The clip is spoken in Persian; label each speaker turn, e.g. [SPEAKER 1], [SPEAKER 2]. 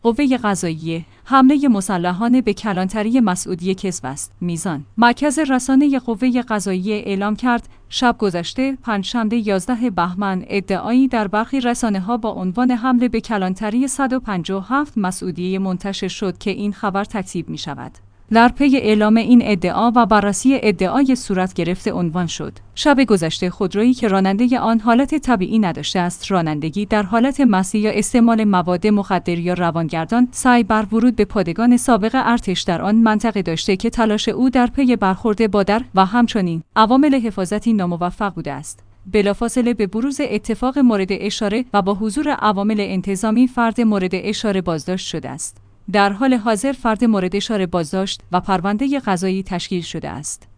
[SPEAKER 1] قوه قضاییه حمله مسلحانه به کلانتری مسعودی کذب است. میزان مرکز رسانه قوه قضاییه اعلام کرد شب گذشته پنجشنبه 11 بهمن ادعایی در برخی رسانه‌ها با عنوان حمله به کلانتری 157 مسعودیه منتشر شد که این خبر تکذیب می‌شود. در پی اعلام این ادعا و بررسی ادعای صورت گرفته عنوان شد: شب گذشته خودرویی که راننده آن حالت طبیعی نداشته است، رانندگی در حالت مسی یا استعمال مواد مخدر یا روانگردان، سعی بر ورود به پادگان سابق ارتش در آن منطقه داشته که تلاش او در پی برخورد با در و همچنین عوامل حفاظتی ناموفق بوده است. بلافاصله به بروز اتفاق مورد اشاره و با حضور عوامل انتظامی فرد مورد اشاره بازداشت شده است. در حال حاضر فرد مورد اشاره بازداشت و پرونده قضایی تشکیل شده است.